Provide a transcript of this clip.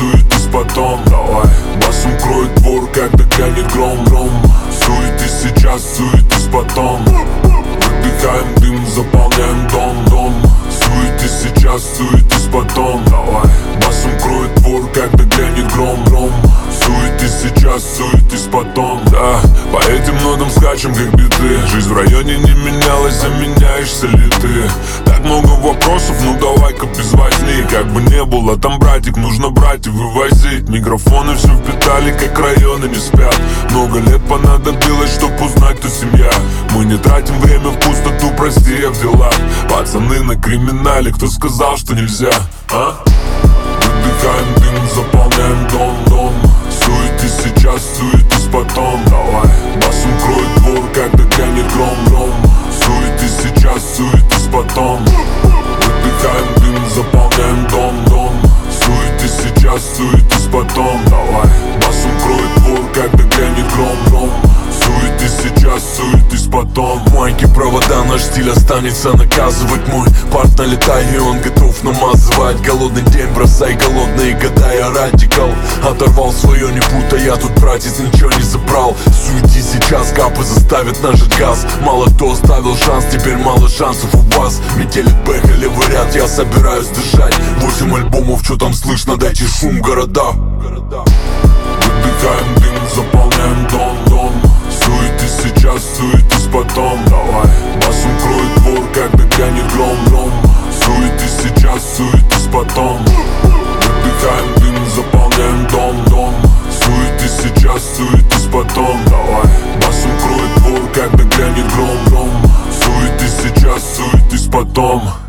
суетись потом. Давай, басом кроет двор, когда грянет гром. Суетись сейчас, суетись потом. Выдыхаем дым, заполняем дом. Суетись сейчас, суетись потом. Давай, басом кроет двор, когда грянет гром. Суетись сейчас, суетись потом. Да, по этим нотам скачем как биты. Жизнь в районе не менялась, заменяешься ли ты? Так много вопросов, ну давай-ка без возни. Как бы не было, там братик, нужно брать и вывозить. Микрофоны все впитали, как районы не спят. Много лет понадобилось, чтоб узнать, кто семья. Мы не тратим время в пустоту, прости, я в делах. Пацаны на криминале, кто сказал, что нельзя, а? Выдыхаем дым, заполняем дом. Суетись сейчас, суетись потом. Давай, басом кроет двор, когда грянет гром. Суетись сейчас, суетись потом. Выдыхаем дым, заполняем дом. Суетись сейчас, суетись потом. Давай, басом кроет двор, когда грянет гром. Суетись сейчас, суетись потом. Майки, провода, наш стиль останется наказывать. Мой парт налетай, и он готов намазывать. Голодный день, бросай голодные года. Я радикал, оторвал свое, не путай. Я тут, братец, ничего не забрал. Суетись сейчас, капы заставят нажать газ. Мало кто оставил шанс, теперь мало шансов у вас. Метелит бэха, левый ряд, я собираюсь дышать. 8 альбомов, что там слышно, дайте шум города. Выдыхаем дым, заполняем дом. Суетись сейчас, суетись потом. Давай, басом кроет двор, когда грянет гром. Суетись сейчас, суетись потом. Выдыхаем дым, заполняем дом. Суетись сейчас, суетись потом. Давай, басом кроет двор, когда грянет гром. Суетись сейчас, суетись потом.